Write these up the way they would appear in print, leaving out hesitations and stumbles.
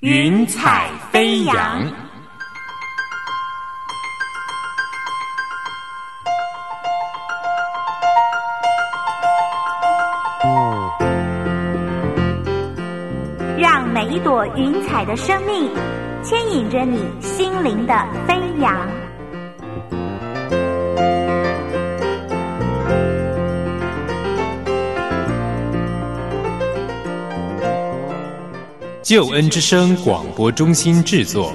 云彩飞扬。 让每一朵云彩的生命牵引着你心灵的飞扬。 救恩之声广播中心制作。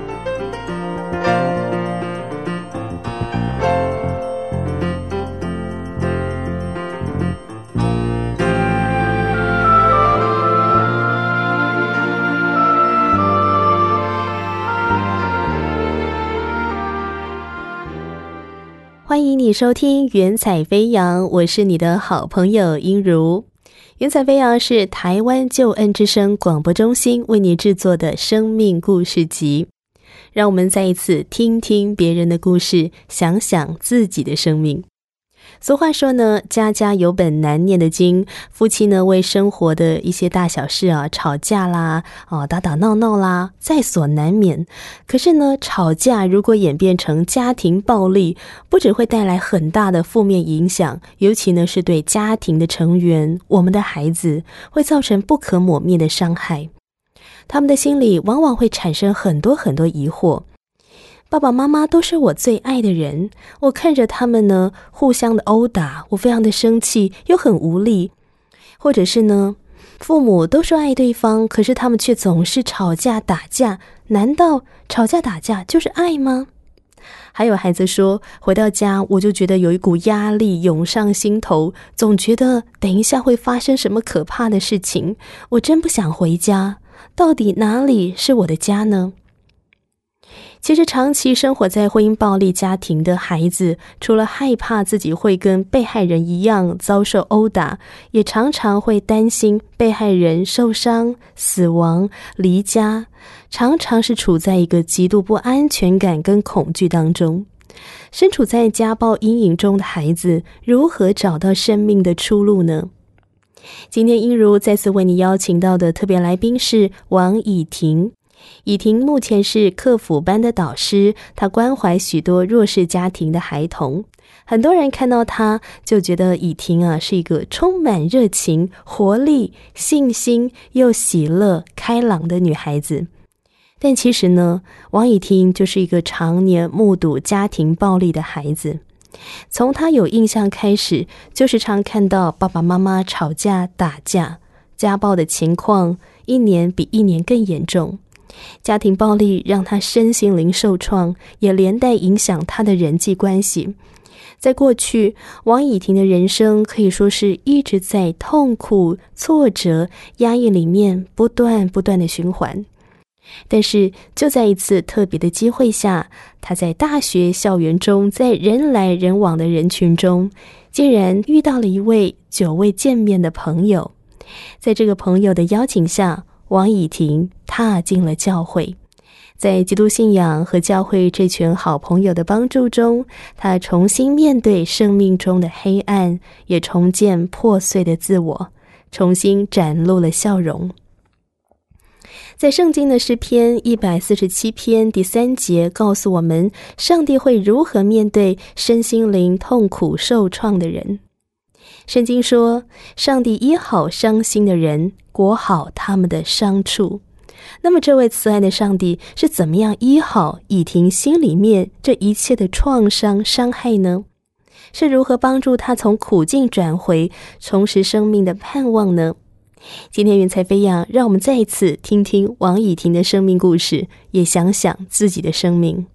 欢迎你收听云彩飞扬，我是你的好朋友英如。云彩飞扬是台湾救恩之声广播中心为你制作的生命故事集，让我们再一次听听别人的故事，想想自己的生命。俗话说呢，家家有本难念的经，夫妻呢为生活的一些大小事吵架啦，打打闹闹啦，在所难免。可是呢，吵架如果演变成家庭暴力，不只会带来很大的负面影响，尤其呢是对家庭的成员，我们的孩子，会造成不可磨灭的伤害。他们的心里往往会产生很多很多疑惑。爸爸妈妈都是我最爱的人，我看着他们呢互相的殴打，我非常的生气又很无力。或者是呢，父母都说爱对方，可是他们却总是吵架打架，难道吵架打架就是爱吗？还有孩子说，回到家我就觉得有一股压力涌上心头，总觉得等一下会发生什么可怕的事情，我真不想回家，到底哪里是我的家呢？其实长期生活在婚姻暴力家庭的孩子，除了害怕自己会跟被害人一样遭受殴打，也常常会担心被害人受伤、死亡、离家，常常是处在一个极度不安全感跟恐惧当中。身处在家暴阴影中的孩子，如何找到生命的出路呢？今天英如再次为你邀请到的特别来宾是王以婷。以婷目前是客辅班的导师，她关怀许多弱势家庭的孩童。很多人看到她就觉得以婷是一个充满热情、活力、信心又喜乐、开朗的女孩子。但其实呢，王以婷就是一个常年目睹家庭暴力的孩子。从她有印象开始，就时常看到爸爸妈妈吵架打架，家暴的情况一年比一年更严重。家庭暴力让他身心灵受创，也连带影响他的人际关系。在过去，王以婷的人生可以说是一直在痛苦、挫折、压抑里面不断的循环。但是就在一次特别的机会下，他在大学校园中，在人来人往的人群中，竟然遇到了一位久未见面的朋友。在这个朋友的邀请下，王以婷踏进了教会。在基督信仰和教会这群好朋友的帮助中，他重新面对生命中的黑暗，也重建破碎的自我，重新展露了笑容。在圣经的诗篇147篇第3节告诉我们，上帝会如何面对身心灵痛苦受创的人。圣经说，上帝医好伤心的人，裹好他们的伤处。那么这位慈爱的上帝是怎么样医好以婷心里面这一切的创伤伤害呢？是如何帮助他从苦境转回，重拾生命的盼望呢？今天云彩飞扬，让我们再一次听听王以婷的生命故事，也想想自己的生命。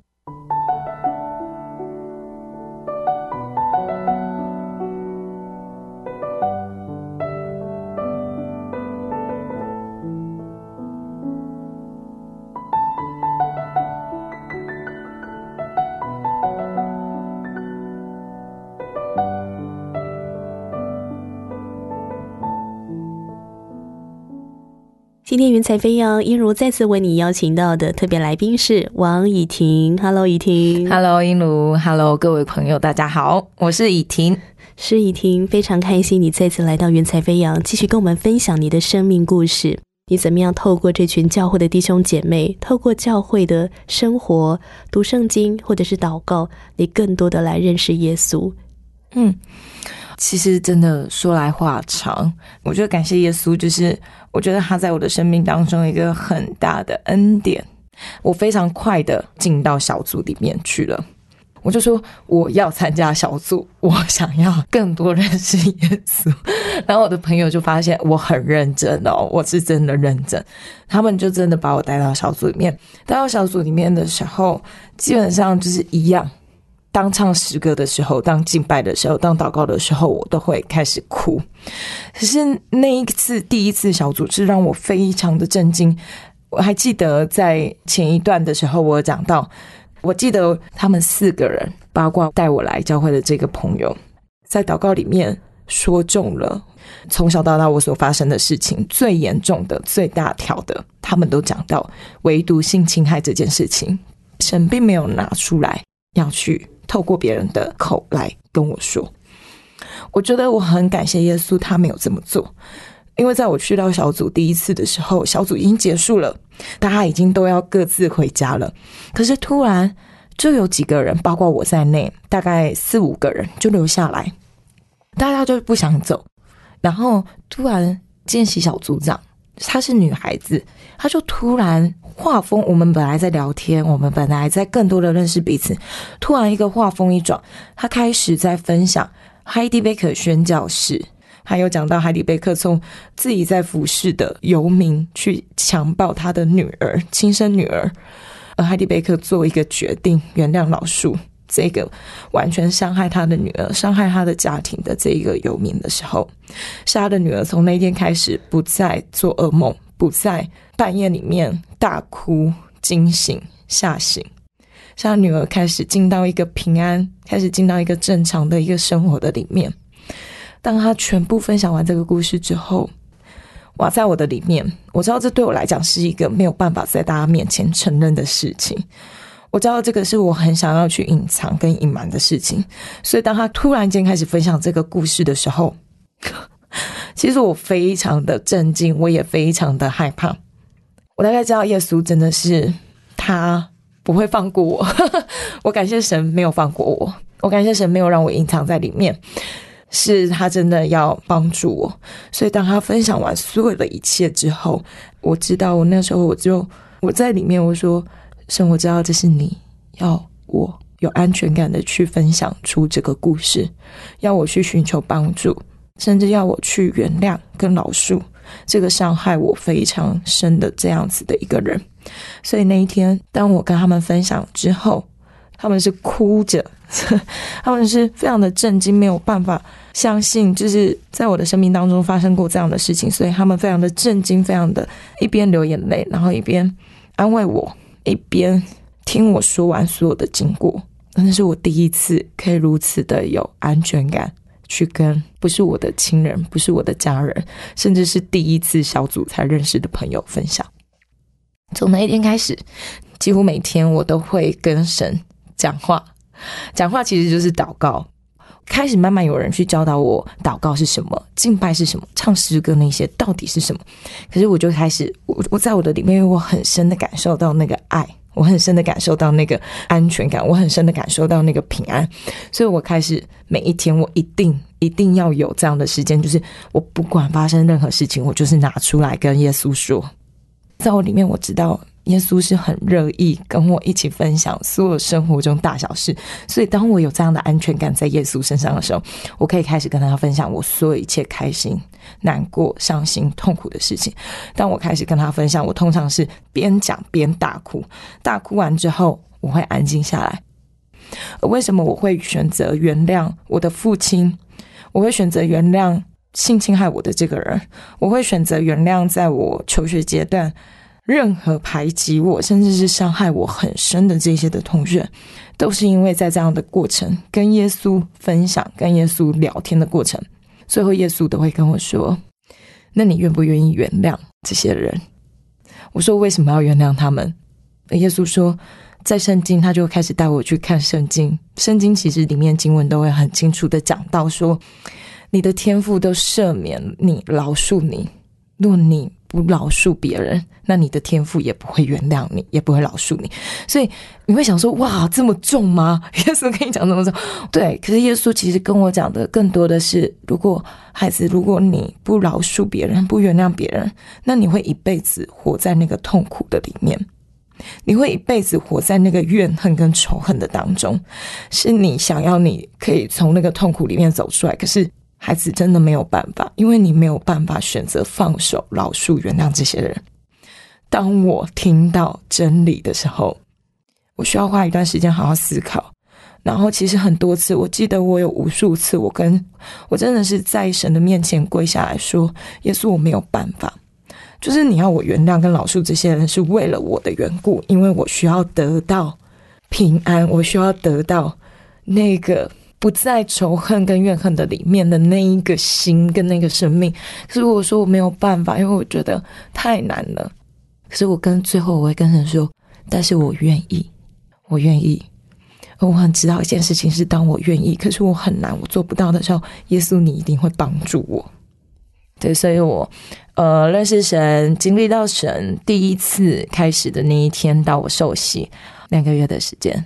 今天云彩飞扬，英如再次为你邀请到的特别来宾是王以婷。 Hello 以婷。 Hello 英如。 Hello 各位朋友大家好，我是以婷。 是以婷，非常开心你再次来到云彩飞扬，继续跟我们分享你的生命故事。 你怎么样透过这群教会的弟兄姐妹，透过教会的生活、读圣经或者是祷告，你更多的来认识耶稣。 其实真的说来话长，我觉得感谢耶稣，就是我觉得他在我的生命当中一个很大的恩典，我非常快的进到小组里面去了。我就说我要参加小组，我想要更多认识耶稣。然后我的朋友就发现我很认真哦，我是真的认真，他们就真的把我带到小组里面。带到小组里面的时候，基本上就是一样，当唱诗歌的时候，当敬拜的时候，当祷告的时候，我都会开始哭。可是那一次第一次小组是让我非常的震惊。我还记得在前一段的时候，我有讲到，我记得他们4个人，包括带我来教会的这个朋友，在祷告里面说中了从小到大我所发生的事情最严重的、最大条的，他们都讲到，唯独性侵害这件事情，神并没有拿出来要去透过别人的口来跟我说。我觉得我很感谢耶稣，他没有这么做。因为在我去到小组第一次的时候，小组已经结束了，大家已经都要各自回家了，可是突然就有几个人，包括我在内，大概4-5个人就留下来，大家就不想走。然后突然见习小组长，她是女孩子，她就突然话锋，我们本来在聊天，我们本来在更多的认识彼此，突然一个话锋一转，她开始在分享海迪贝克宣教士，还有讲到海迪贝克从自己在服侍的游民去强暴他的女儿，亲生女儿，而海迪贝克做一个决定，原谅老树这个完全伤害他的女儿、伤害他的家庭的这一个游民的时候，是他的女儿从那天开始不再做噩梦，不在半夜里面大哭惊醒吓醒，是他女儿开始进到一个平安，开始进到一个正常的一个生活的里面。当他全部分享完这个故事之后，哇，在我的里面，我知道这对我来讲是一个没有办法在大家面前承认的事情，我知道这个是我很想要去隐藏跟隐瞒的事情。所以当他突然间开始分享这个故事的时候，其实我非常的震惊，我也非常的害怕。我大概知道耶稣真的是他不会放过我我感谢神没有放过我，我感谢神没有让我隐藏在里面，是他真的要帮助我。所以当他分享完所有的一切之后，我知道我那时候我在里面，我说神，我知道这是你要我有安全感的去分享出这个故事，要我去寻求帮助，甚至要我去原谅跟饶恕这个伤害我非常深的这样子的一个人。所以那一天当我跟他们分享之后，他们是哭着他们是非常的震惊，没有办法相信就是在我的生命当中发生过这样的事情，所以他们非常的震惊，非常的一边流眼泪，然后一边安慰我，一边听我说完所有的经过。那是我第一次可以如此的有安全感去跟不是我的亲人，不是我的家人，甚至是第一次小组才认识的朋友分享。从那一天开始，几乎每天我都会跟神讲话其实就是祷告。开始慢慢有人去教导我祷告是什么，敬拜是什么，唱诗歌那些到底是什么。可是我就开始我在我的里面，因为我很深的感受到那个爱，我很深的感受到那个安全感，我很深的感受到那个平安，所以我开始每一天我一定要有这样的时间，就是我不管发生任何事情，我就是拿出来跟耶稣说。在我里面我知道耶稣是很乐意跟我一起分享所有生活中大小事，所以当我有这样的安全感在耶稣身上的时候，我可以开始跟他分享我所有一切开心、难过、伤心、痛苦的事情。当我开始跟他分享，我通常是边讲边大哭，大哭完之后我会安静下来。而为什么我会选择原谅我的父亲，我会选择原谅性侵害我的这个人，我会选择原谅在我求学阶段任何排挤我甚至是伤害我很深的这些的同学，都是因为在这样的过程跟耶稣分享、跟耶稣聊天的过程，最后耶稣都会跟我说，那你愿不愿意原谅这些人？我说为什么要原谅他们？耶稣说在圣经，他就开始带我去看圣经，圣经其实里面经文都会很清楚的讲到说，你的天父都赦免你、饶恕你，若你不饶恕别人，那你的天父也不会原谅你，也不会饶恕你。所以你会想说，哇，这么重吗？耶稣跟你讲这么重？对，可是耶稣其实跟我讲的更多的是，如果你不饶恕别人，不原谅别人，那你会一辈子活在那个痛苦的里面，你会一辈子活在那个怨恨跟仇恨的当中。是你想要你可以从那个痛苦里面走出来，可是孩子真的没有办法，因为你没有办法选择放手、饶恕、原谅这些人。当我听到真理的时候，我需要花一段时间好好思考。然后其实很多次，我记得我有无数次，我真的是在神的面前跪下来说，耶稣，我没有办法，就是你要我原谅跟饶恕这些人是为了我的缘故，因为我需要得到平安，我需要得到那个不在仇恨跟怨恨的里面的那一个心跟那个生命。可是我说我没有办法，因为我觉得太难了。可是最后我会跟神说，但是我愿意，我愿意。我很知道一件事情是，当我愿意，可是我很难，我做不到的时候，耶稣你一定会帮助我。对，所以我认识神，经历到神第一次开始的那一天到我受洗2个月的时间。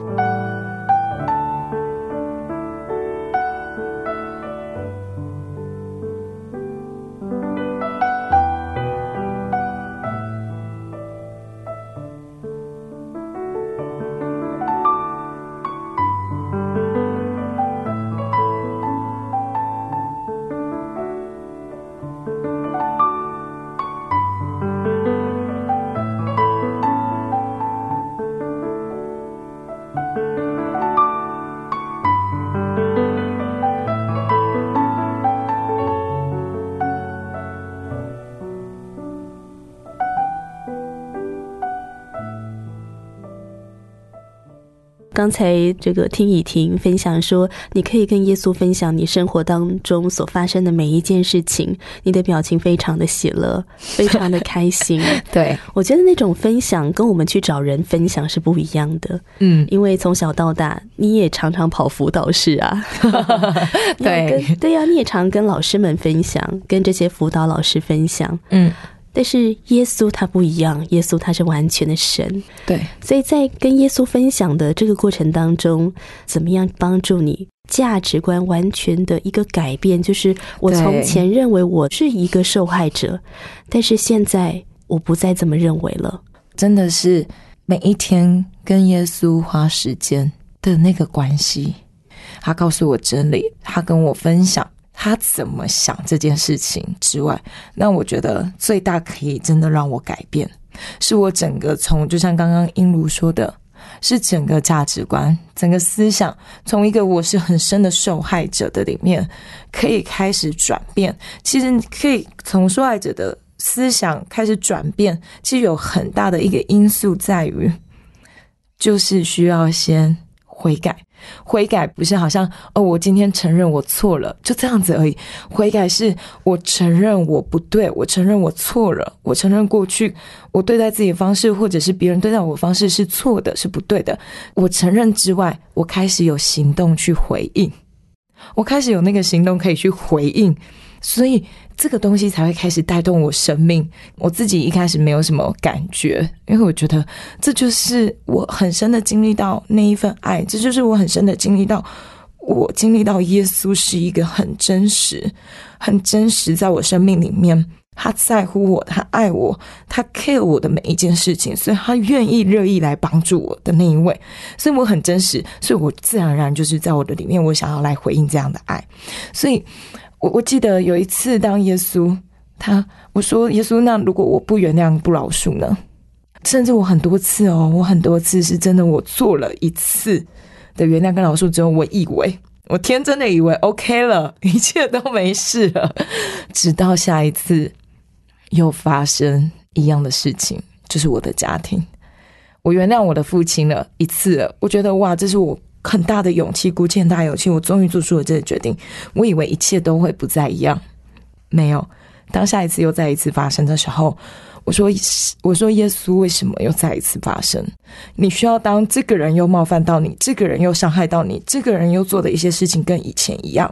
刚才这个听以婷分享说，你可以跟耶稣分享你生活当中所发生的每一件事情，你的表情非常的喜乐，非常的开心。 对，我觉得那种分享跟我们去找人分享是不一样的。因为从小到大你也常常跑辅导室啊。对啊，你也常跟老师们分享，跟这些辅导老师分享。但是耶稣他不一样，耶稣他是完全的神。 对， 所以在跟耶稣分享的这个过程当中，怎么样帮助你价值观完全的一个改变，就是我从前认为我是一个受害者，但是现在我不再这么认为了。 真的是每一天跟耶稣花时间的那个关系，他告诉我真理，他跟我分享他怎么想这件事情之外，那我觉得最大可以真的让我改变，是我整个就像刚刚英如说的，是整个价值观，整个思想，从一个我是很深的受害者的里面可以开始转变。其实可以从受害者的思想开始转变，其实有很大的一个因素在于，就是需要先悔改。悔改不是好像我今天承认我错了就这样子而已，悔改是我承认我不对，我承认我错了，我承认过去我对待自己的方式或者是别人对待我的方式是错的，是不对的。我承认之外，我开始有行动去回应，我开始有那个行动可以去回应，所以这个东西才会开始带动我生命。我自己一开始没有什么感觉，因为我觉得这就是我很深的经历到那一份爱，这就是我很深的经历到，我经历到耶稣是一个很真实在我生命里面，他在乎我，他爱我，他 care 我的每一件事情，所以他愿意乐意来帮助我的那一位。所以我很真实，所以我自然而然就是在我的里面，我想要来回应这样的爱。所以我记得有一次，当耶稣我说耶稣，那如果我不原谅不饶恕呢？甚至我很多次是真的，我做了一次的原谅跟饶恕之后，我天真的以为 OK 了，一切都没事了，直到下一次又发生一样的事情，就是我的家庭。我原谅我的父亲了一次了，我觉得哇，这是我很大的勇气，鼓起很大的勇气，我终于做出了这个决定。我以为一切都会不再一样，没有。当下一次又再一次发生的时候，我说耶稣，为什么又再一次发生？你需要当这个人又冒犯到你，这个人又伤害到你，这个人又做的一些事情跟以前一样，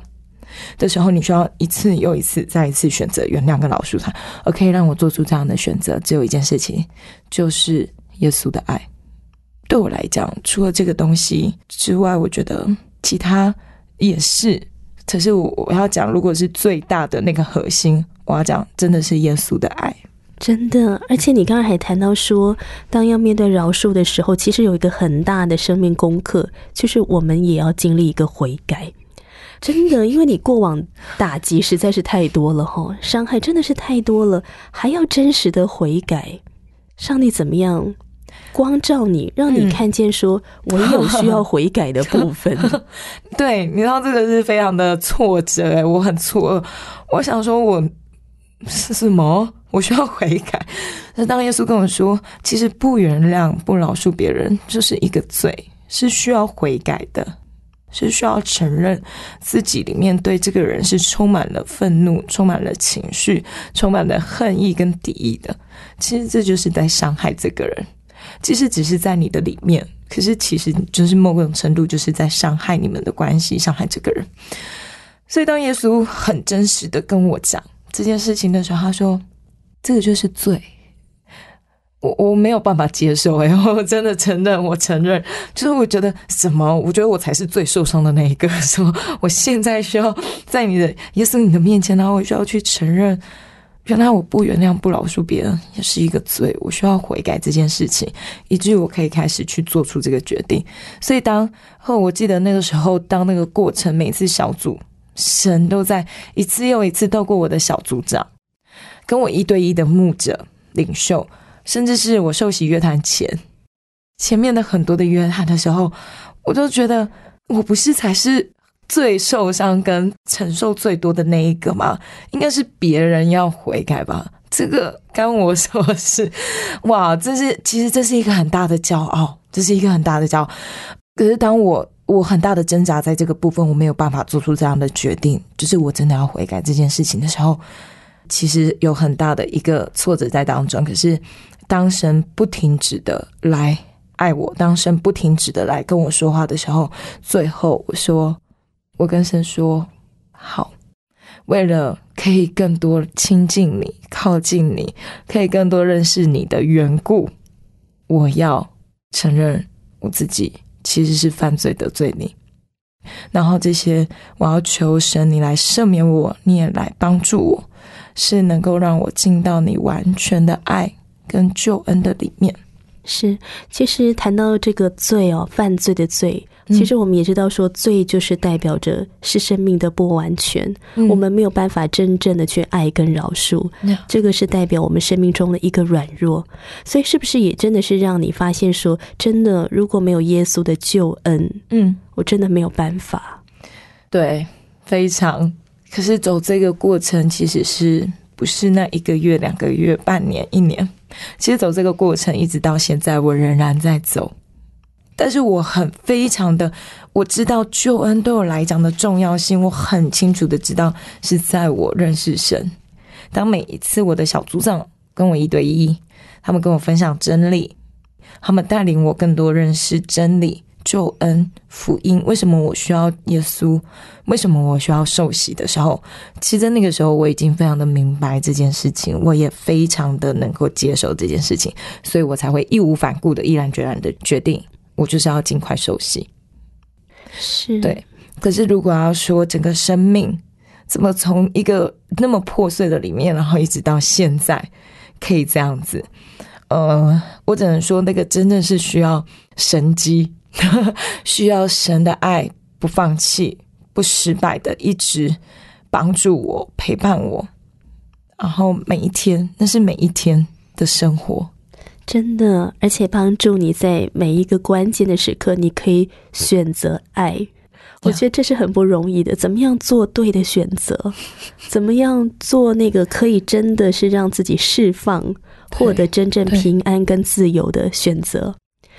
的时候，你需要一次又一次再一次选择原谅跟饶恕他，而可以让我做出这样的选择只有一件事情，就是耶稣的爱。对我来讲，除了这个东西之外，我觉得其他也是，可是我要讲，如果是最大的那个核心，我要讲真的是耶稣的爱。 真的，而且你刚刚还谈到说，当要面对饶恕的时候，其实有一个很大的生命功课，就是我们也要经历一个悔改。真的，因为你过往打击实在是太多了齁，伤害真的是太多了，还要真实的悔改。上帝怎么样光照你，让你看见说我有需要悔改的部分。 对，你知道这个是非常的挫折，我很错愕，我想说我是什么？我需要悔改。那当耶稣跟我说，其实不原谅、不饶恕别人就是一个罪，是需要悔改的，是需要承认自己里面对这个人是充满了愤怒、充满了情绪、充满了恨意跟敌意的。其实这就是在伤害这个人，其实只是在你的里面，可是其实就是某种程度就是在伤害你们的关系，伤害这个人。所以当耶稣很真实的跟我讲这件事情的时候，他说这个就是罪。我没有办法接受，我真的承认，我承认，就是我觉得什么，我觉得我才是最受伤的那一个，什么我现在需要在你的耶稣你的面前，然后我需要去承认，原来我不原谅不饶恕别人也是一个罪，我需要悔改这件事情，以至于我可以开始去做出这个决定。所以我记得那个时候，当那个过程每次小组神都在一次又一次透过我的小组长跟我一对一的牧者领袖，甚至是我受洗约谈前面的很多的约谈的时候，我都觉得我不是才是最受伤跟承受最多的那一个吗？应该是别人要悔改吧，这个干我什么事？哇，其实这是一个很大的骄傲，这是一个很大的骄傲。可是当我很大的挣扎在这个部分，我没有办法做出这样的决定，就是我真的要悔改这件事情的时候，其实有很大的一个挫折在当中。可是当神不停止的来爱我，当神不停止的来跟我说话的时候，最后我跟神说，好，为了可以更多亲近你、靠近你，可以更多认识你的缘故，我要承认我自己其实是犯罪得罪你，然后这些我要求神你来赦免我，你也来帮助我，是能够让我进到你完全的爱跟救恩的里面。 是，其实谈到这个罪犯罪的罪，其实我们也知道说，罪就是代表着是生命的不完全，我们没有办法真正的去爱跟饶恕，这个是代表我们生命中的一个软弱。所以是不是也真的是让你发现说，真的如果没有耶稣的救恩，我真的没有办法。 对，非常。可是走这个过程其实是不是那1个月、2个月、半年、1年，其实走这个过程一直到现在我仍然在走。但是我非常的，我知道救恩对我来讲的重要性，我很清楚的知道是在我认识神。当每一次我的小组长跟我1对1，他们跟我分享真理，他们带领我更多认识真理、救恩、福音，为什么我需要耶稣，为什么我需要受洗的时候，其实在那个时候我已经非常的明白这件事情，我也非常的能够接受这件事情，所以我才会义无反顾的毅然决然的决定，我就是要尽快受洗。 是， 对。可是如果要说整个生命怎么从一个那么破碎的里面，然后一直到现在可以这样子，我只能说那个真的是需要神机需要神的爱，不放弃不失败的一直帮助我陪伴我，然后每一天，那是每一天的生活， 真的，而且帮助你在每一个关键的时刻你可以选择爱。我觉得这是很不容易的，怎么样做对的选择，怎么样做那个可以真的是让自己释放获得真正平安跟自由的选择。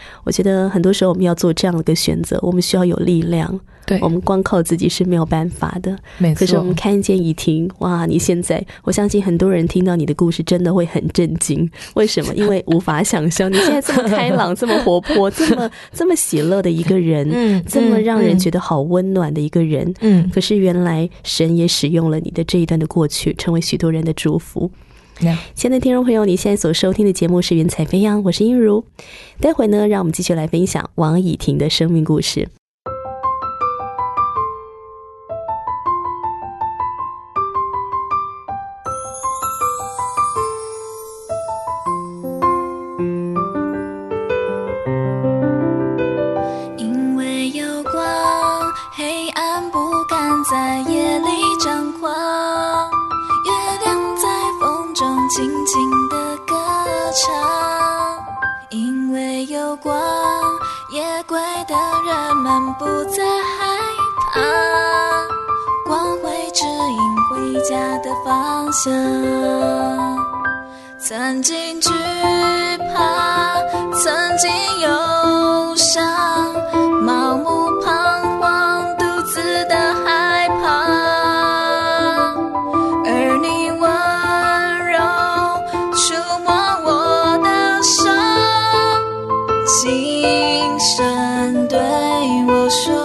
我觉得很多时候我们要做这样的一个选择，我们需要有力量， 对， 我们光靠自己是没有办法的。 没错。 可是我们看见怡婷，哇，你现在，我相信很多人听到你的故事真的会很震惊。为什么？因为无法想象你现在这么开朗这么活泼这么喜乐的一个人，这么让人觉得好温暖的一个人，可是原来神也使用了你的这一段的过去，成为许多人的祝福。亲爱的听众朋友，你现在所收听的节目是云彩飞扬，我是英如。待会呢，让我们继续来分享王怡婷的生命故事。 因为有光，黑暗不敢在夜里张狂，月亮在风中轻轻地歌唱。因为有光，夜归的人们不再害怕，光会指引回家的方向。曾经惧怕，曾经忧伤，盲目彷徨，独自的害怕，而你温柔触摸我的手，轻声对我说，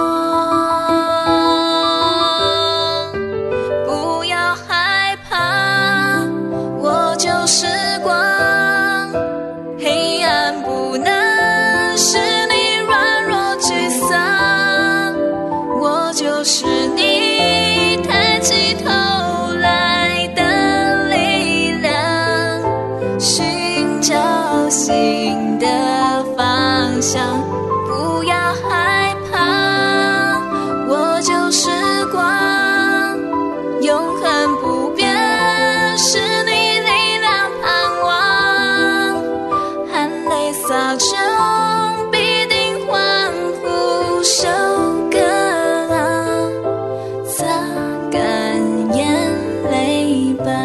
不要害怕，我就是光，黑暗不能使你软弱沮丧，我就是你抬起头来的力量，寻找新的方向，不要害怕，我就是光，永恒不变是你力量盼望，含泪洒中必定欢呼收割啊，擦干眼泪吧。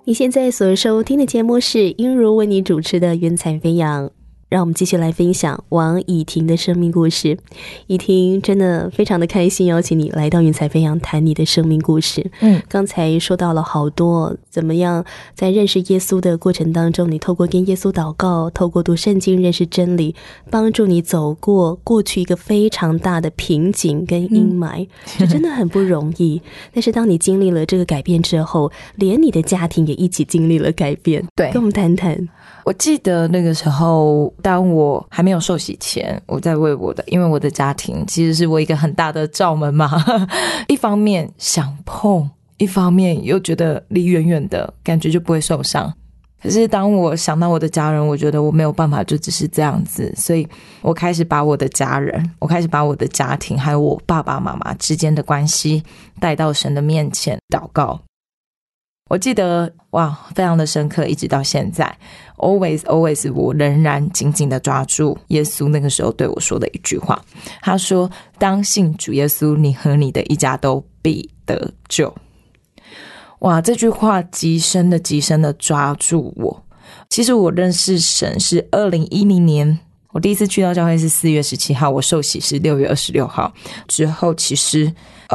你现在所收听的节目是英如为你主持的云彩飞扬，让我们继续来分享王以婷的生命故事。以婷真的非常的开心邀请你来到云彩飞扬谈你的生命故事。刚才说到了好多怎么样在认识耶稣的过程当中，你透过跟耶稣祷告，透过读圣经认识真理，帮助你走过过去一个非常大的瓶颈跟阴霾，这真的很不容易。但是当你经历了这个改变之后，连你的家庭也一起经历了改变。对，跟我们谈谈。 我记得那个时候，当我还没有受洗前，我在为因为我的家庭其实是我一个很大的罩门嘛，一方面想碰，一方面又觉得离远远的感觉就不会受伤。可是当我想到我的家人，我觉得我没有办法就只是这样子，所以我开始把我的家人，我开始把我的家庭还有我爸爸妈妈之间的关系带到神的面前祷告。我记得哇，非常的深刻，一直到现在 always 我仍然紧紧的抓住耶稣那个时候对我说的一句话。他说，当信主耶稣，你和你的一家都必得救。哇，这句话极深的抓住我。其实我认识神是2010年，我第一次去到教会是4月17号，我受洗是6月26号。之后其实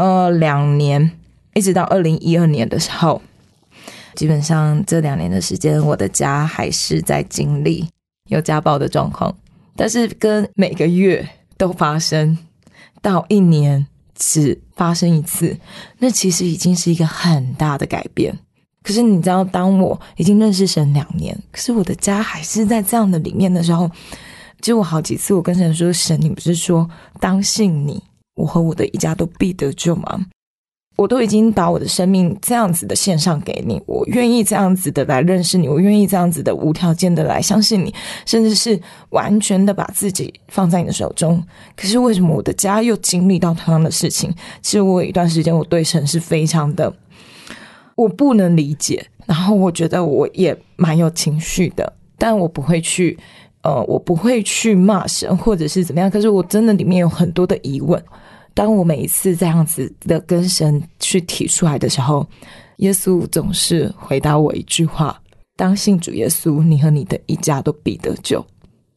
2年，一直到2012年的时候，基本上这2年的时间，我的家还是在经历有家暴的状况，但是跟每个月都发生，到1年只发生1次，那其实已经是一个很大的改变。可是你知道，当我已经认识神2年，可是我的家还是在这样的里面的时候，其实我好几次我跟神说，神，你不是说当信你，我和我的一家都必得救吗？我都已经把我的生命这样子的献上给你，我愿意这样子的来认识你，我愿意这样子的无条件的来相信你，甚至是完全的把自己放在你的手中。可是为什么我的家又经历到同样的事情？其实我有一段时间我对神是非常的我不能理解，然后我觉得我也蛮有情绪的，但我不会去骂神或者是怎么样，可是我真的里面有很多的疑问。当我每一次这样子的跟神去提出来的时候，耶稣总是回答我一句话，当信主耶稣，你和你的一家都必得救。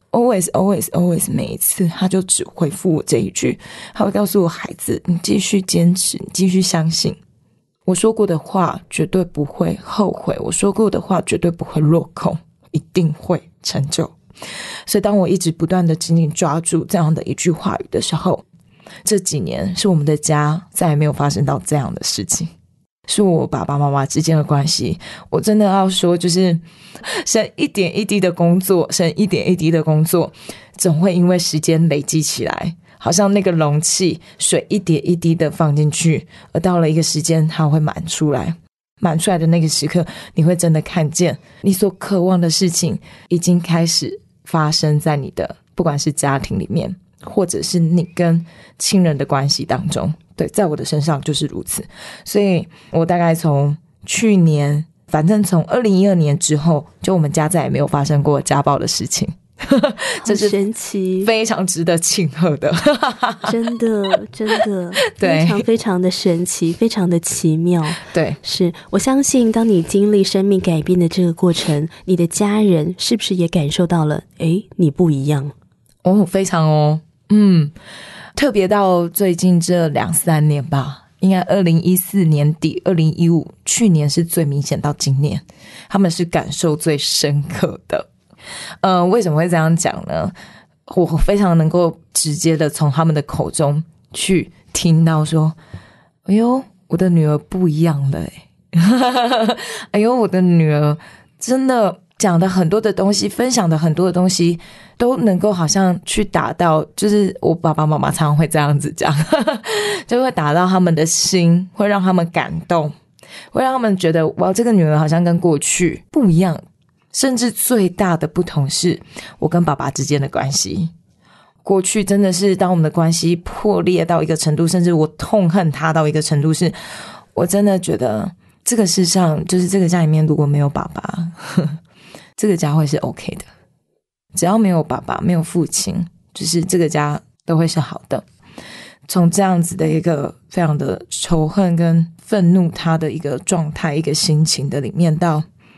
always 每一次他就只回复我这一句，他会告诉我，孩子，你继续坚持，你继续相信，我说过的话绝对不会后悔，我说过的话绝对不会落空，一定会成就。所以当我一直不断的紧紧抓住这样的一句话语的时候，这几年是我们的家再也没有发生到这样的事情，是我爸爸妈妈之间的关系。我真的要说，就是神一点一滴的工作，神一点一滴的工作，总会因为时间累积起来，好像那个容器水一点一滴的放进去，而到了一个时间它会满出来，满出来的那个时刻，你会真的看见你所渴望的事情已经开始发生在你的不管是家庭里面，或者是你跟亲人的关系当中。对，在我的身上就是如此。所以我大概从去年，反正从2012年之后，就我们家再也没有发生过家暴的事情。这是神奇， 非常值得庆贺的。 真的非常非常的神奇，非常的奇妙。 对， 是我相信当你经历生命改变的这个过程，你的家人是不是也感受到了你不一样？ 非常特别到最近这2-3年吧，应该2014年底2015，去年是最明显，到今年他们是感受最深刻的。为什么会这样讲呢？我非常能够直接的从他们的口中去听到说，哎呦，我的女儿不一样了哎呦，我的女儿真的讲的很多的东西，分享的很多的东西，都能够好像去打到，就是我爸爸妈妈常常会这样子讲就会打到他们的心，会让他们感动，会让他们觉得哇，这个女儿好像跟过去不一样。甚至最大的不同是我跟爸爸之间的关系。过去真的是当我们的关系破裂到一个程度，甚至我痛恨他到一个程度，是我真的觉得这个世上，就是这个家里面如果没有爸爸这个家会是 OK 的，只要没有爸爸没有父亲，就是这个家都会是好的。从这样子的一个非常的仇恨跟愤怒他的一个状态，一个心情的里面，到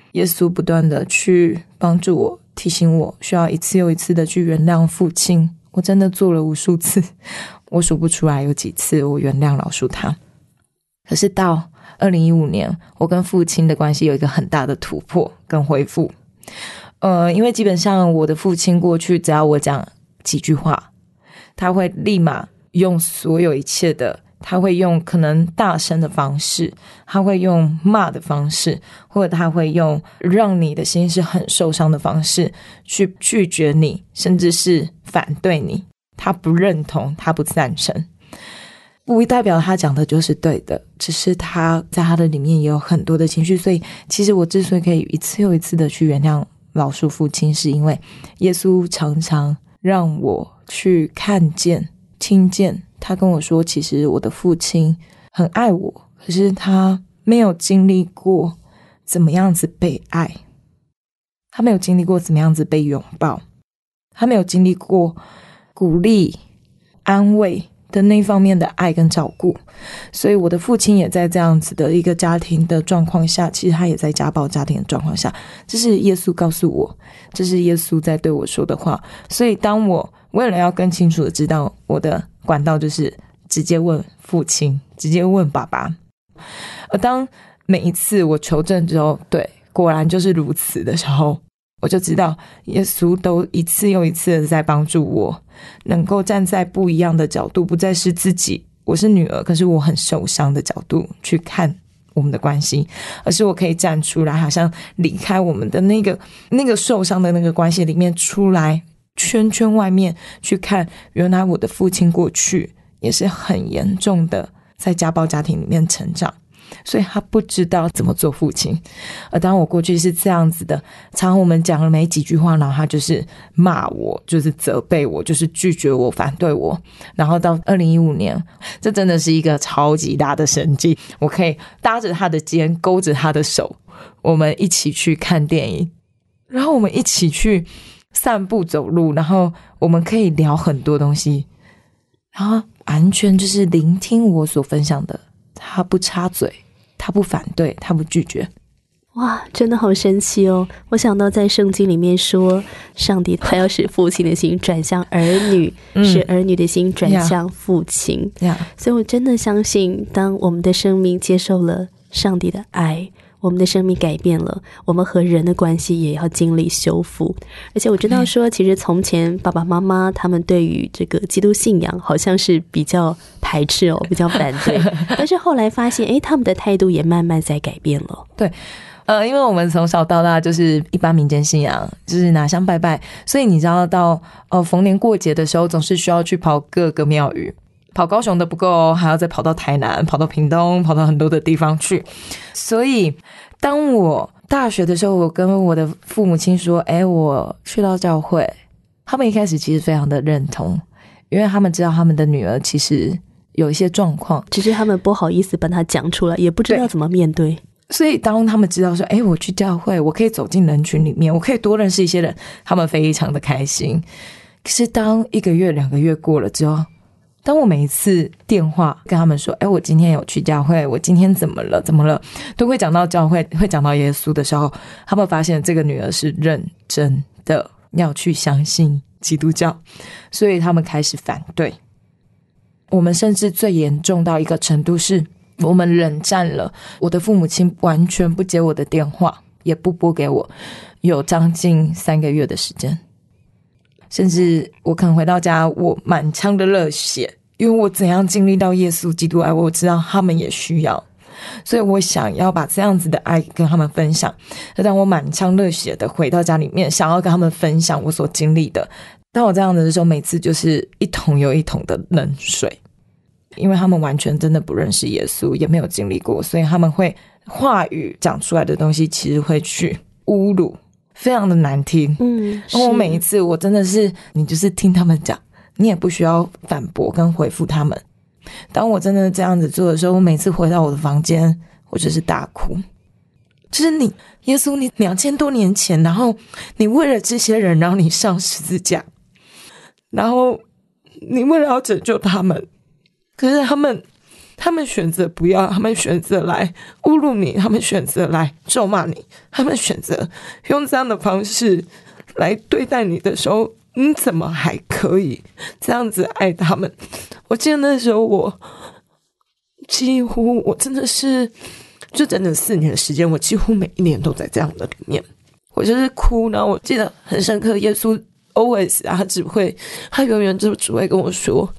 耶稣不断的去帮助我，提醒我需要一次又一次的去原谅父亲。我真的做了无数次，我数不出来有几次我原谅饶恕他。可是到2015年，我跟父亲的关系有一个很大的突破跟恢复。因为基本上我的父亲过去只要我讲几句话，他会立马用所有一切的，他会用可能大声的方式，他会用骂的方式，或者他会用让你的心是很受伤的方式去拒绝你，甚至是反对你。他不认同，他不赞成，不代表他讲的就是对的，只是他在他的里面也有很多的情绪。所以其实我之所以可以一次又一次的去原谅饶恕父亲，是因为耶稣常常让我去看见听见，他跟我说其实我的父亲很爱我，可是他没有经历过怎么样子被爱，他没有经历过怎么样子被拥抱，他没有经历过鼓励安慰的那方面的爱跟照顾。所以我的父亲也在这样子的一个家庭的状况下，其实他也在家暴家庭的状况下，这是耶稣告诉我，这是耶稣在对我说的话。所以当我为了要更清楚的知道，我的管道就是直接问父亲，直接问爸爸。而当每一次我求证之后，对，果然就是如此的时候，我就知道耶稣都一次又一次的在帮助我，能够站在不一样的角度，不再是自己我是女儿可是我很受伤的角度去看我们的关系，而是我可以站出来，好像离开我们的那个受伤的那个关系里面出来，圈圈外面去看，原来我的父亲过去也是很严重的在家暴家庭里面成长，所以他不知道怎么做父亲。而当我过去是这样子的，常常我们讲了没几句话，然后他就是骂我，就是责备我，就是拒绝我，反对我。然后到2015年，这真的是一个超级大的神迹，我可以搭着他的肩，勾着他的手，我们一起去看电影，然后我们一起去散步走路，然后我们可以聊很多东西，然后完全就是聆听我所分享的，他不插嘴，他不反对，他不拒绝。 哇，真的好神奇哦！我想到在圣经里面说，上帝他要使父亲的心转向儿女，使儿女的心转向父亲。所以我真的相信，当我们的生命接受了上帝的爱，我们的生命改变了，我们和人的关系也要经历修复。而且我知道说，其实从前爸爸妈妈他们对于这个基督信仰好像是比较排斥哦，比较反对但是后来发现他们的态度也慢慢在改变了。 对，因为我们从小到大就是一般民间信仰，就是拿香拜拜，所以你知道到逢年过节的时候总是需要去跑各个庙宇，跑高雄的不够，还要再跑到台南，跑到屏东，跑到很多的地方去。所以当我大学的时候，我跟我的父母亲说我去到教会，他们一开始其实非常的认同，因为他们知道他们的女儿其实有一些状况， 只是他们不好意思把它讲出来，也不知道怎么面对。 所以当他们知道说我去教会，我可以走进人群里面，我可以多认识一些人，他们非常的开心。可是当1个月2个月过了之后，当我每一次电话跟他们说我今天有去教会，我今天怎么了都会讲到教会，会讲到耶稣的时候，他们发现这个女儿是认真的要去相信基督教，所以他们开始反对。我们甚至最严重到一个程度是，我们冷战了，我的父母亲完全不接我的电话，也不拨给我，有将近3个月的时间。甚至我可能回到家，我满腔的热血，因为我怎样经历到耶稣基督爱我知道他们也需要，所以我想要把这样子的爱跟他们分享。当我满腔热血的回到家里面，想要跟他们分享我所经历的，当我这样子的时候，每次就是一桶又一桶的冷水，因为他们完全真的不认识耶稣，也没有经历过，所以他们会话语讲出来的东西其实会去侮辱，非常的难听。我每一次我真的是，你就是听他们讲，你也不需要反驳跟回复他们。当我真的这样子做的时候，我每次回到我的房间，我就是大哭。就是你耶稣，你2000多年前，然后你为了这些人，然后你上十字架，然后你为了要拯救他们，可是他们他们选择不要，他们选择来侮辱你，他们选择来咒骂你，他们选择用这样的方式来对待你的时候，你怎么还可以这样子爱他们？我记得那时候我几乎，我真的是就整整4年的时间，我几乎每一年都在这样的里面，我就是哭。然后我记得很深刻，耶稣 always 他永远就只会跟我说，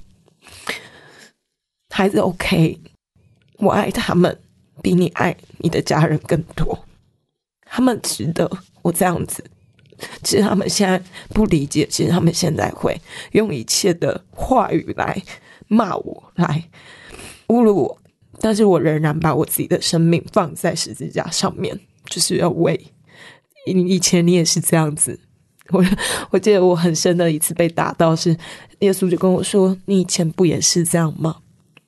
孩子 OK， 我爱他们比你爱你的家人更多，他们值得我这样子。其实他们现在不理解，其实他们现在会用一切的话语来骂我，来侮辱我，但是我仍然把我自己的生命放在十字架上面，就是要为以前你也是这样子。我记得我很深的一次被打到是耶稣就跟我说，你以前不也是这样吗？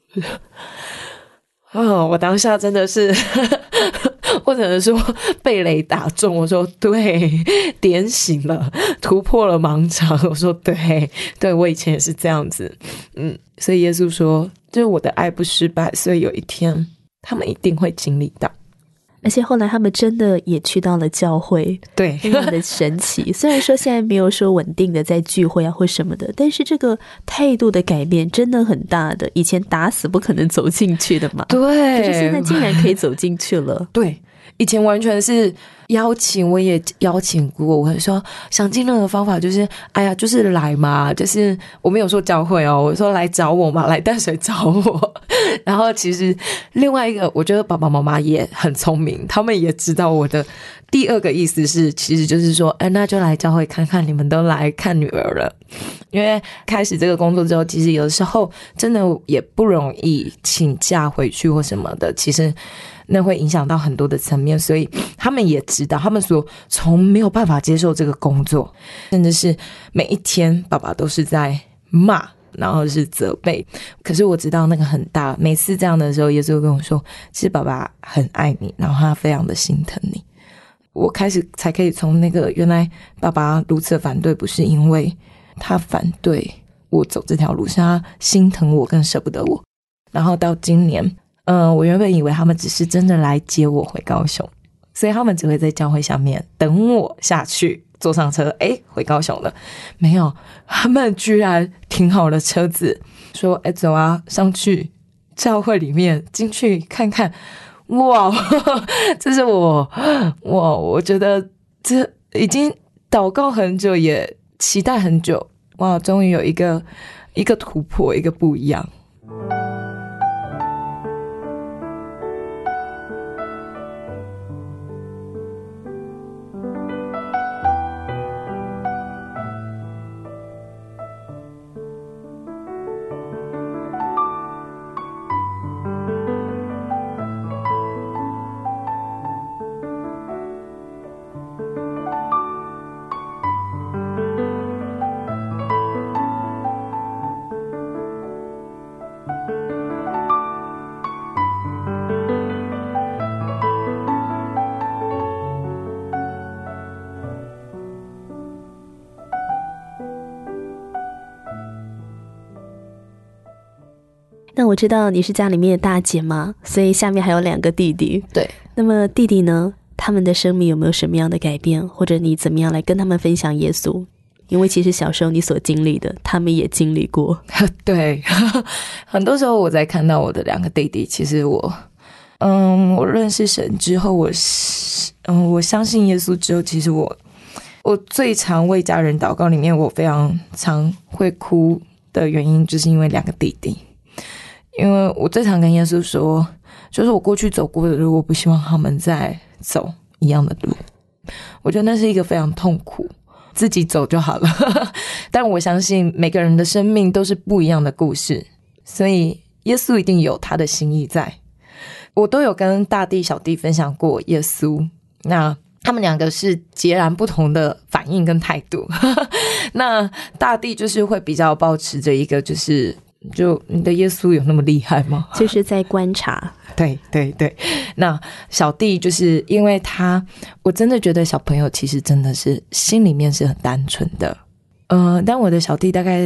我当下真的是或者说被雷打中，我说对，点醒了，突破了盲肠。我说对，我以前也是这样子。所以耶稣说，就是我的爱不失败，所以有一天他们一定会经历到。 而且后来他们真的也去到了教会， 对， 非常的神奇。虽然说现在没有说稳定的在聚会啊或什么的，但是这个态度的改变真的很大的。以前打死不可能走进去的嘛， 对， 可是现在竟然可以走进去了。 对，以前完全是邀请，我也邀请过，我会说想尽任何方法，就是哎呀，就是来嘛，就是我没有说教会哦，我说来找我嘛，来淡水找我。然后其实另外一个，我觉得爸爸妈妈也很聪明，他们也知道我的第二个意思是，其实就是说，那就来教会看看，你们都来看女儿了。因为开始这个工作之后，其实有的时候真的也不容易请假回去或什么的，其实那会影响到很多的层面，所以他们也知道，他们说从没有办法接受这个工作，甚至是每一天爸爸都是在骂，然后是责备。可是我知道那个很大，每次这样的时候，耶稣跟我说，其实爸爸很爱你，然后他非常的心疼你。我开始才可以从那个原来爸爸如此的反对，不是因为他反对我走这条路，是他心疼我更舍不得我。然后到今年我原本以为他们只是真的来接我回高雄，所以他们只会在教会下面等我下去坐上车，回高雄了。没有，他们居然停好了车子说走啊，上去教会里面进去看看。哇，这是我觉得这已经祷告很久，也期待很久。哇，终于有一个突破，一个不一样。 那我知道你是家里面的大姐嘛，所以下面还有2个弟弟。 对， 那么弟弟呢，他们的生命有没有什么样的改变，或者你怎么样来跟他们分享耶稣？因为其实小时候你所经历的，他们也经历过。 对，很多时候我在看到我的2个弟弟，其实我认识神之后，我相信耶稣之后，其实我最常为家人祷告里面，我非常常会哭的原因，就是因为2个弟弟。因为我最常跟耶稣说，就是我过去走过的路，我不希望他们再走一样的路。我觉得那是一个非常痛苦，自己走就好了。但我相信每个人的生命都是不一样的故事，所以耶稣一定有他的心意在。我都有跟大弟小弟分享过耶稣，那他们2个是截然不同的反应跟态度。那大弟就是会比较抱持着一个就你的耶稣有那么厉害吗？ 就是在观察。 对。那小弟就是因为我真的觉得小朋友其实真的是心里面是很单纯的， 当我的小弟大概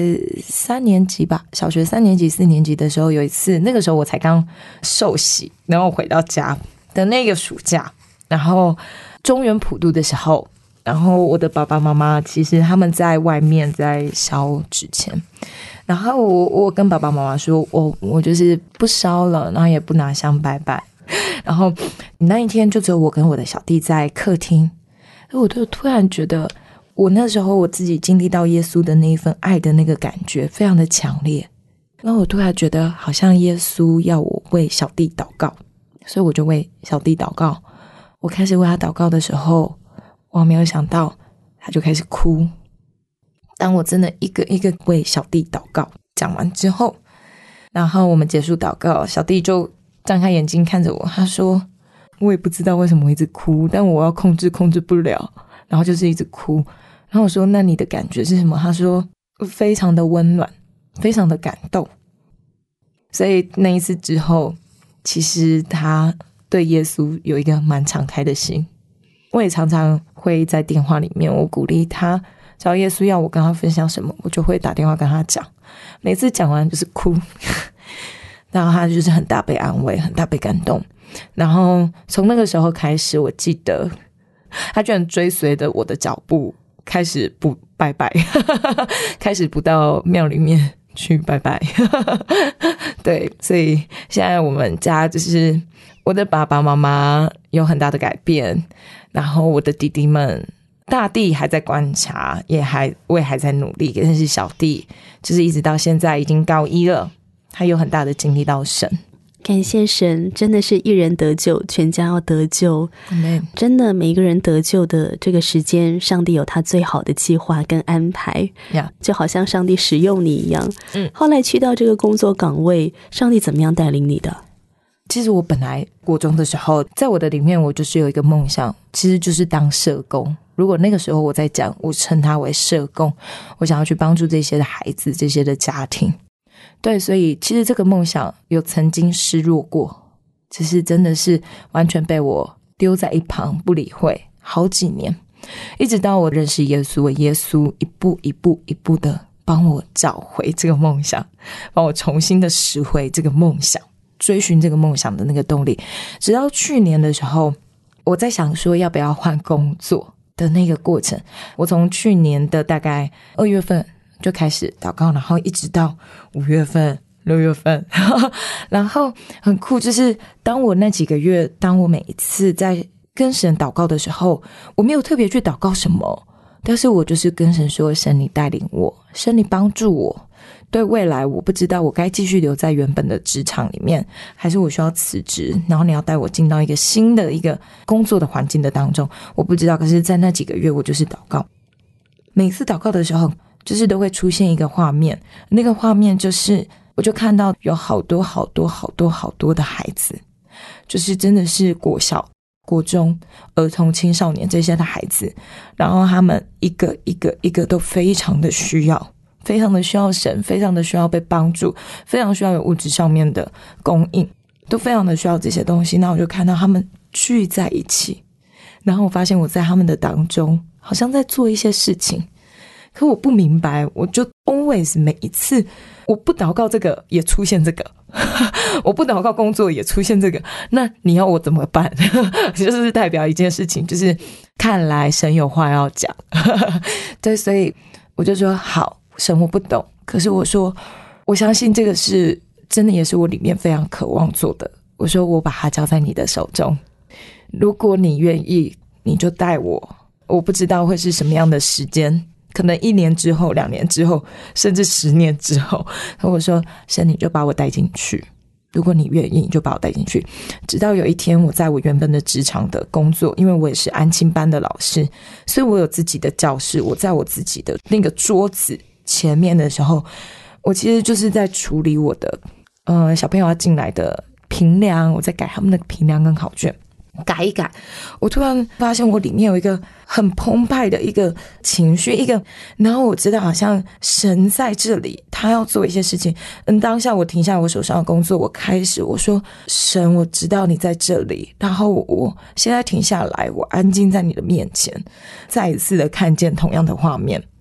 3年级吧，小学3年级4年级的时候，有一次那个时候我才刚受洗，然后回到家的那个暑假，然后中元普渡的时候，然后我的爸爸妈妈其实他们在外面在烧纸钱，然后我跟爸爸妈妈说我就是不烧了，然后也不拿香拜拜，然后那一天就只有我跟我的小弟在客厅，我就突然觉得我那时候我自己经历到耶稣的那一份爱的那个感觉非常的强烈，然后我突然觉得好像耶稣要我为小弟祷告，所以我就为小弟祷告。我开始为他祷告的时候，我没有想到他就开始哭。当我真的一个一个为小弟祷告讲完之后，然后我们结束祷告，小弟就张开眼睛看着我，他说我也不知道为什么我一直哭，但我要控制不了，然后就是一直哭。然后我说那你的感觉是什么？他说非常的温暖，非常的感动。所以那一次之后，其实他对耶稣有一个蛮敞开的心。我也常常会在电话里面，我鼓励他，只要耶稣要我跟他分享什么，我就会打电话跟他讲，每次讲完就是哭然后他就是很大被安慰，很大被感动。然后从那个时候开始，我记得他居然追随着我的脚步开始不拜拜开始不到庙里面去拜拜对，所以现在我们家就是我的爸爸妈妈有很大的改变，然后我的弟弟们，大弟还在观察，我也还在努力，但是小弟就是一直到现在已经高1了，他有很大的经历到神。 感谢神，真的是一人得救，全家要得救。真的每一个人得救的这个时间，上帝有他最好的计划跟安排，就好像上帝使用你一样。后来去到这个工作岗位，上帝怎么样带领你的？ 其实我本来国中的时候，在我的里面我就是有一个梦想，其实就是当社工。如果那个时候我在讲，我称它为社工，我想要去帮助这些的孩子，这些的家庭。对，所以其实这个梦想有曾经失落过，只是真的是完全被我丢在一旁不理会好几年，一直到我认识耶稣，耶稣一步一步一步的帮我找回这个梦想，帮我重新的拾回这个梦想，追寻这个梦想的那个动力。直到去年的时候，我在想说要不要换工作的那个过程，我从去年的大概2月份就开始祷告，然后一直到5月份6月份然后很酷，就是当我那几个月，当我每一次在跟神祷告的时候，我没有特别去祷告什么，但是我就是跟神说，神你带领我，神你帮助我，对未来我不知道我该继续留在原本的职场里面，还是我需要辞职，然后你要带我进到一个新的一个工作的环境的当中，我不知道。可是在那几个月我就是祷告，每次祷告的时候就是都会出现一个画面，那个画面就是我就看到有好多好多好多好多的孩子，就是真的是国小国中儿童青少年这些的孩子，然后他们一个一个一个都非常的需要，非常的需要神，非常的需要被帮助，非常需要有物质上面的供应，都非常的需要这些东西。那我就看到他们聚在一起，然后我发现我在他们的当中好像在做一些事情，可我不明白，我就 always 每一次我不祷告这个也出现这个我不祷告工作也出现这个，那你要我怎么办就是代表一件事情，就是看来神有话要讲对，所以我就说好，神我不懂，可是我说我相信这个是真的，也是我里面非常渴望做的。我说我把它交在你的手中，如果你愿意你就带我，我不知道会是什么样的时间，可能1年之后2年之后甚至10年之后，我说神你就把我带进去，如果你愿意你就把我带进去。直到有一天我在我原本的职场的工作，因为我也是安亲班的老师，所以我有自己的教室，我在我自己的那个桌子前面的时候，我其实就是在处理我的小朋友要进来的评量，我在改他们的评量跟考卷，改一改，我突然发现我里面有一个很澎湃的一个情绪，然后我知道好像神在这里，他要做一些事情。当下我停下我手上的工作，我说神，我知道你在这里，然后我现在停下来，我安静在你的面前，再一次的看见同样的画面。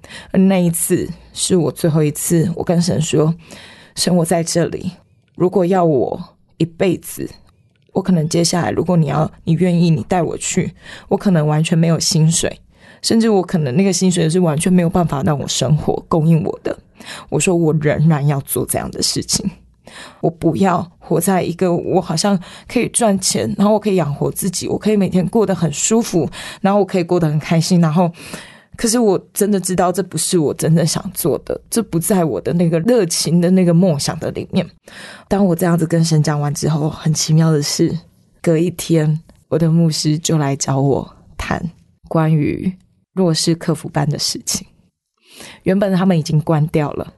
而那一次是我最后一次，我跟神说，神，我在这里，如果要我一辈子，我可能接下来如果你愿意你带我去，我可能完全没有薪水，甚至我可能那个薪水是完全没有办法让我生活供应我的。我说我仍然要做这样的事情，我不要活在一个我好像可以赚钱，然后我可以养活自己，我可以每天过得很舒服，然后我可以过得很开心，然后可是我真的知道这不是我真正想做的，这不在我的那个热情的那个梦想的里面。当我这样子跟神讲完之后，很奇妙的是，隔一天我的牧师就来找我谈关于弱势客服班的事情。原本他们已经关掉了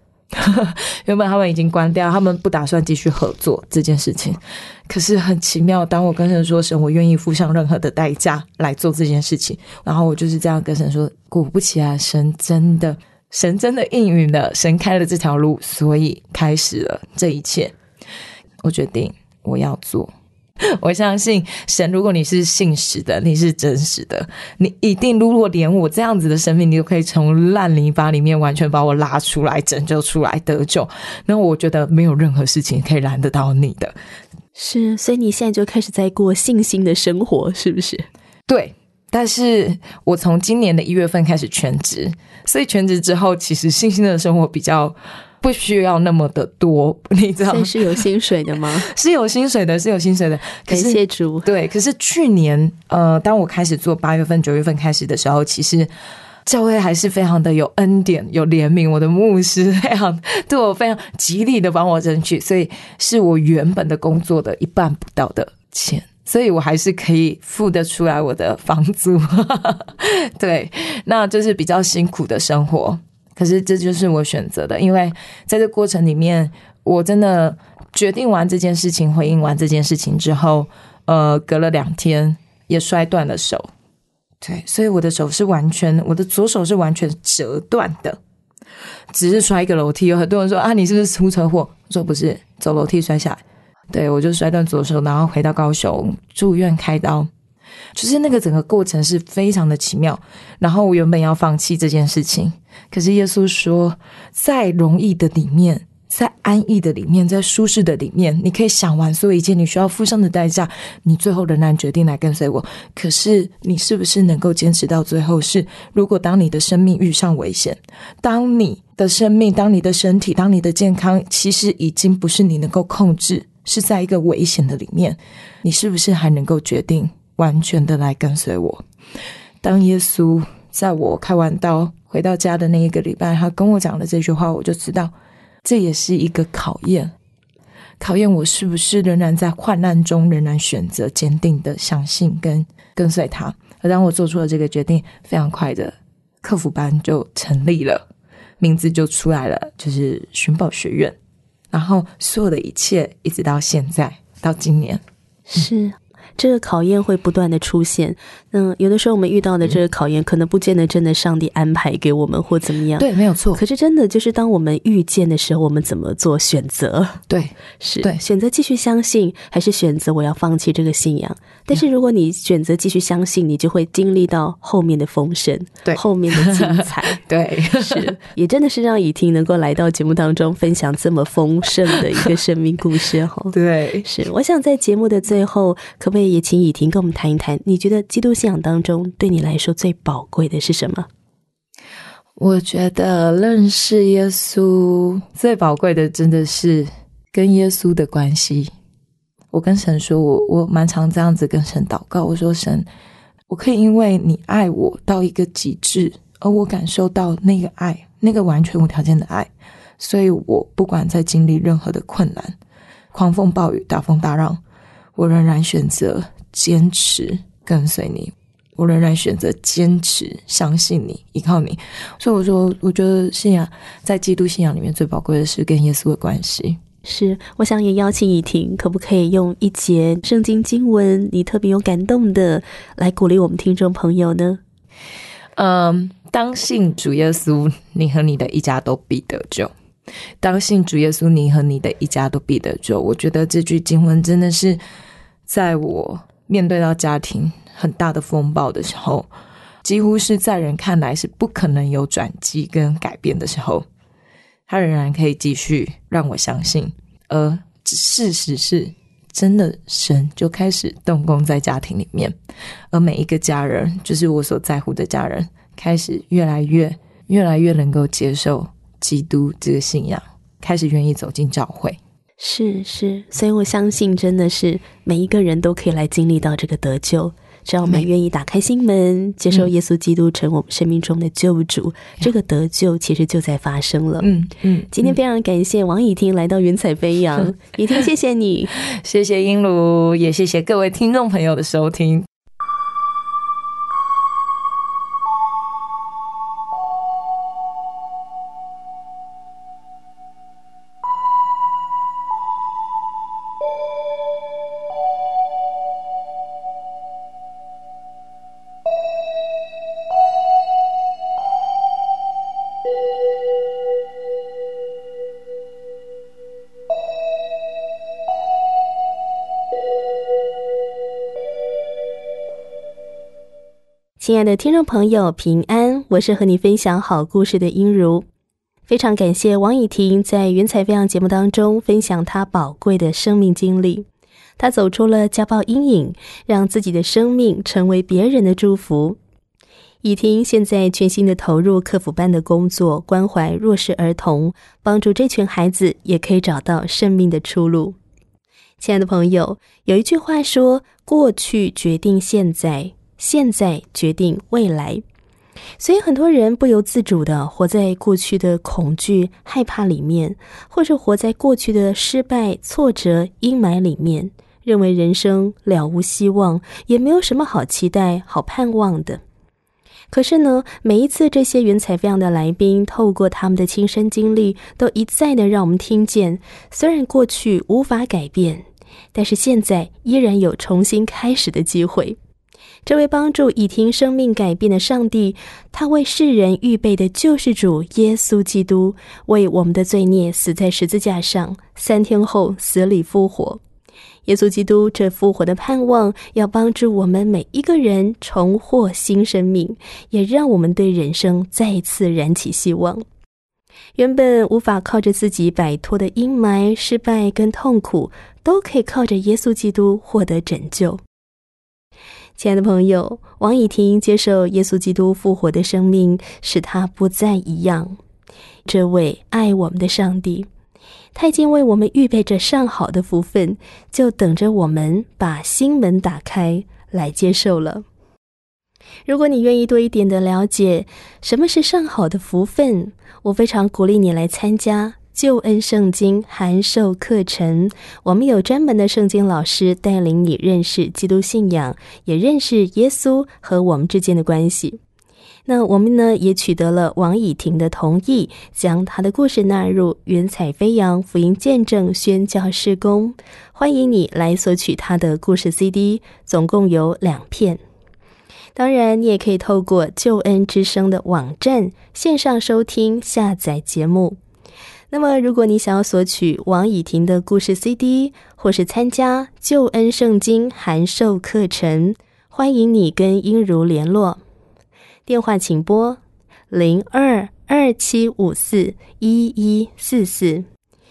他们不打算继续合作这件事情。可是很奇妙，当我跟神说，神，我愿意付上任何的代价来做这件事情，然后我就是这样跟神说，果不其然，神真的应允了，神开了这条路，所以开始了这一切。我决定我要做，我相信神，如果你是信实的，你是真实的，你一定如果连我这样子的生命，你都可以从烂泥巴里面完全把我拉出来，拯救出来，得救，那我觉得没有任何事情可以拦得到你的。 是，所以你现在就开始在过信心的生活，是不是？ 对，但是我从今年的1月份开始全职，所以全职之后其实信心的生活比较不需要那么的多，你知道吗？ 是有薪水的吗？ 是有薪水的。 感谢主。 对，可是去年当我开始做8月份9月份开始的时候，其实教会还是非常的有恩典有怜悯，我的牧师对我非常极力的帮我争取，所以是我原本的工作的一半不到的钱，所以我还是可以付得出来我的房租对，那就是比较辛苦的生活，可是这就是我选择的。因为在这过程里面，我真的决定完这件事情，回应完这件事情之后，隔了2天也摔断了手。对，所以我的手是完全，我的左手是完全折断的，只是摔一个楼梯。有很多人说啊，你是不是出车祸？我说不是，走楼梯摔下来。对，我就摔断左手，然后回到高雄住院开刀。就是那个整个过程是非常的奇妙，然后我原本要放弃这件事情，可是耶稣说，在容易的里面，在安逸的里面，在舒适的里面，你可以想完所有一切你需要付上的代价，你最后仍然决定来跟随我。可是你是不是能够坚持到最后，是如果当你的生命遇上危险，当你的生命，当你的身体，当你的健康其实已经不是你能够控制，是在一个危险的里面，你是不是还能够决定完全的来跟随我？当耶稣在我开完刀回到家的那一个礼拜，他跟我讲了这句话，我就知道这也是一个考验我是不是仍然在患难中仍然选择坚定的相信跟随他。而当我做出了这个决定，非常快的客服班就成立了，名字就出来了，就是寻宝学院。然后所有的一切一直到现在，到今年， 是这个考验会不断的出现。有的时候我们遇到的这个考验，可能不见得真的上帝安排给我们或怎么样。 对，没有错。 可是真的就是当我们遇见的时候，我们怎么做选择？ 对， 是对， 选择继续相信，还是选择我要放弃这个信仰？但是如果你选择继续相信，你就会经历到后面的丰盛， 对， 后面的精彩。 对， 是，也真的是让以婷能够来到节目当中分享这么丰盛的一个生命故事。 对， 是。我想在节目的最后，可不可以也请以婷跟我们谈一谈，你觉得基督信仰当中对你来说最宝贵的是什么？ 我觉得认识耶稣最宝贵的真的是跟耶稣的关系。我跟神说，我蛮常这样子跟神祷告，我说神，我可以因为你爱我到一个极致，而我感受到那个爱，那个完全无条件的爱，所以我不管在经历任何的困难，狂风暴雨大风大浪，我仍然选择坚持跟随你，我仍然选择坚持相信你，依靠你。所以我说，我觉得信仰在基督信仰里面最宝贵的是跟耶稣的关系。 是，我想也邀请以婷，可不可以用一节圣经经文你特别有感动的来鼓励我们听众朋友呢？ 当信主耶稣，你和你的一家都必得救。当信主耶稣，你和你的一家都必得救。我觉得这句经文真的是在我面对到家庭很大的风暴的时候， 几乎是在人看来是不可能有转机跟改变的时候，他仍然可以继续让我相信。而事实是真的，神就开始动工在家庭里面，而每一个家人，就是我所在乎的家人，开始越来越能够接受基督这个信仰，开始愿意走进教会。 是，所以我相信真的是每一个人都可以来经历到这个得救，只要我们愿意打开心门，接受耶稣基督成我们生命中的救主，这个得救其实就在发生了。今天非常感谢王以婷来到云彩飞扬，以婷谢谢你。 谢谢英如，也谢谢各位听众朋友的收听。 亲爱的听众朋友平安，我是和你分享好故事的英如。非常感谢王以婷在云彩飞扬节目当中分享她宝贵的生命经历，她走出了家暴阴影，让自己的生命成为别人的祝福。以婷现在全心的投入客服班的工作，关怀弱势儿童，帮助这群孩子也可以找到生命的出路。亲爱的朋友，有一句话说，过去决定现在，现在决定未来。所以很多人不由自主的活在过去的恐惧害怕里面，或是活在过去的失败挫折阴霾里面，认为人生了无希望，也没有什么好期待好盼望的。可是呢，每一次这些云彩飞扬的来宾透过他们的亲身经历，都一再的让我们听见，虽然过去无法改变，但是现在依然有重新开始的机会。这位帮助以婷生命改变的上帝，他为世人预备的救世主耶稣基督，为我们的罪孽死在十字架上，3天后死里复活。耶稣基督这复活的盼望，要帮助我们每一个人重获新生命，也让我们对人生再一次燃起希望。原本无法靠着自己摆脱的阴霾、失败跟痛苦，都可以靠着耶稣基督获得拯救。亲爱的朋友，王以婷接受耶稣基督复活的生命，使他不再一样。这位爱我们的上帝，他已经为我们预备着上好的福分，就等着我们把心门打开来接受了。如果你愿意多一点的了解什么是上好的福分，我非常鼓励你来参加救恩圣经函授课程。我们有专门的圣经老师带领你认识基督信仰，也认识耶稣和我们之间的关系。那我们呢，也取得了王以婷的同意，将她的故事纳入云彩飞扬福音见证宣教事工。欢迎你来索取她的故事 CD， 总共有2片。当然，你也可以透过救恩之声的网站线上收听下载节目。那么如果你想要索取王以婷的故事 CD， 或是参加救恩圣经函授课程，欢迎你跟英如联络。电话请拨02-2754-1144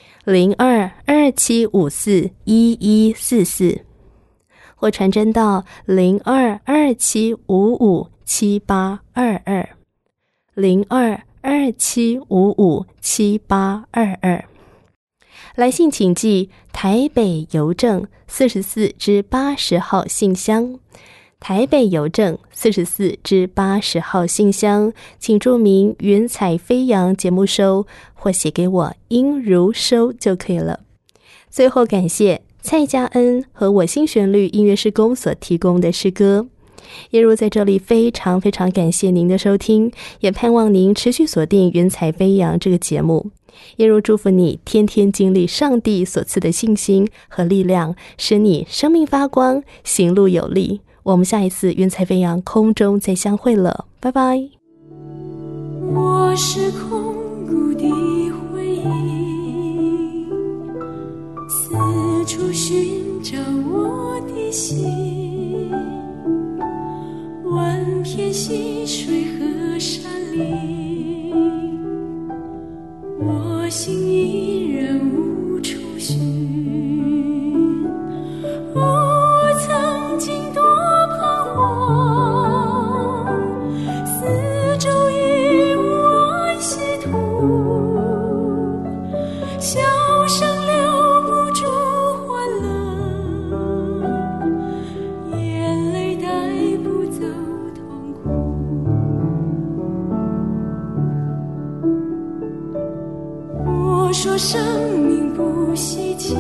02-2754-1144，或传真到02-2755-7822 02-2755-7822。来信请寄台北邮政44至80号信箱，台北邮政44至80号信箱，请注明云彩飞扬节目收，或写给我英如收就可以了。最后感谢蔡嘉恩和我新旋律音乐事工所提供的诗歌。耶如在这里非常非常感谢您的收听，也盼望您持续锁定云彩飞扬这个节目。耶如祝福你天天经历上帝所赐的信心和力量，使你生命发光，行路有力。我们下一次云彩飞扬空中再相会了，拜拜。 我是空谷的回忆，四处寻找我的心，我万片溪水和山林，我心依然无处寻。我曾经多彷徨，四周已无安息土，笑声留不住欢乐，眼泪带不走痛苦。我说生命不稀奇，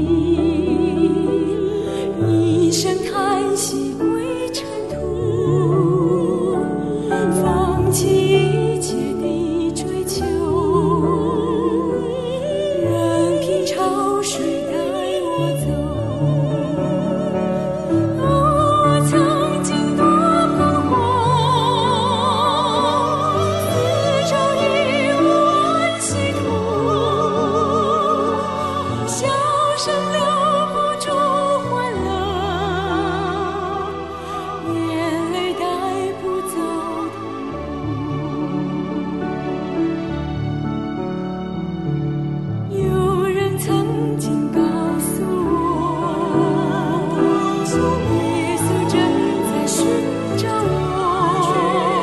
一声叹息归尘土，放弃一切的追求，任凭潮水带我走。我曾经多彷徨，四周已无安息土，笑声留不住欢乐，眼泪带不走痛苦。有人曾经告诉我，耶稣正在寻找我，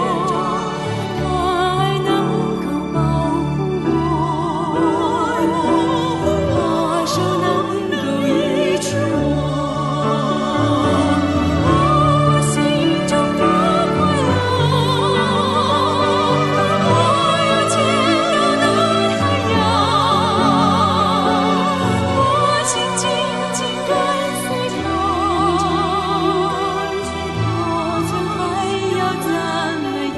他爱能够保护我，他手能够医治我。我心中多快乐，我有见到那太阳，我心紧紧跟随他，我总还要赞美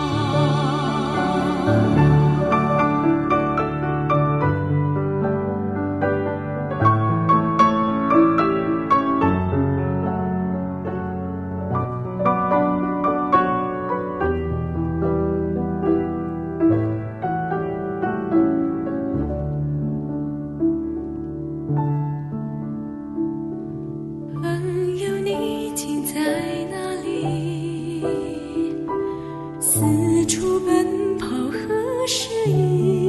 朋友，你竟在哪里？四处奔跑何时已？